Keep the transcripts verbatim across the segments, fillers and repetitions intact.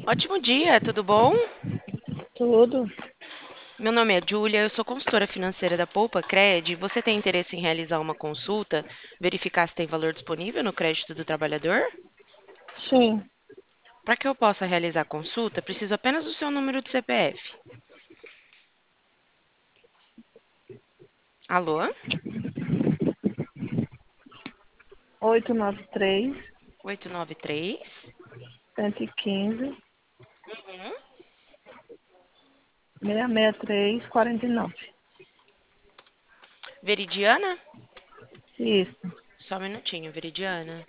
Ótimo dia, tudo bom? Tudo? Meu nome é Júlia, eu sou consultora financeira da Poupa Cred. Você tem interesse em realizar uma consulta, verificar se tem valor disponível no crédito do trabalhador? Sim. Para que eu possa realizar a consulta, preciso apenas do seu número de C P F. Alô? oito nove três, oito nove três. cento e quinze, Uhum. seiscentos e sessenta e três, quarenta e nove. Veridiana? Isso. Só um minutinho, Veridiana.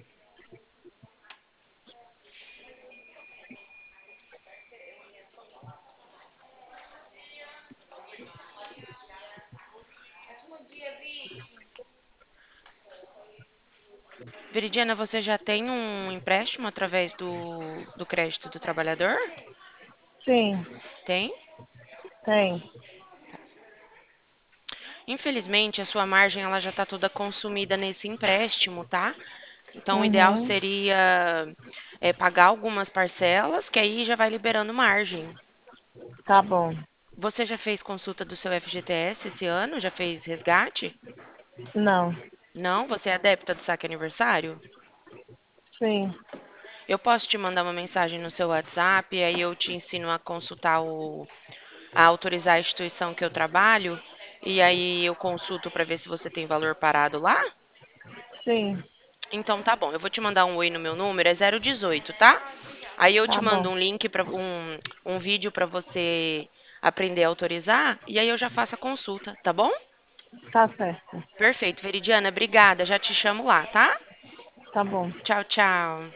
Veridiana, você já tem um empréstimo através do, do crédito do trabalhador? Sim, Tem? tem. Infelizmente, a sua margem ela já está toda consumida nesse empréstimo, tá? Então, o ideal Uhum. seria é, pagar algumas parcelas, que aí já vai liberando margem. Tá bom. Você já fez consulta do seu F G T S esse ano? Já fez resgate? Não. Não? Você é adepta do saque aniversário? Sim. Eu posso te mandar uma mensagem no seu WhatsApp, e aí eu te ensino a consultar o, a autorizar a instituição que eu trabalho, e aí eu consulto para ver se você tem valor parado lá? Sim. Então tá bom, eu vou te mandar um oi no meu número, é zero dezoito, tá? Aí eu te Tá mando bom. um link para um, um vídeo para você aprender a autorizar e aí eu já faço a consulta, tá bom? Tá certo. Perfeito, Veridiana, obrigada, já te chamo lá, tá? Tá bom. Tchau, tchau.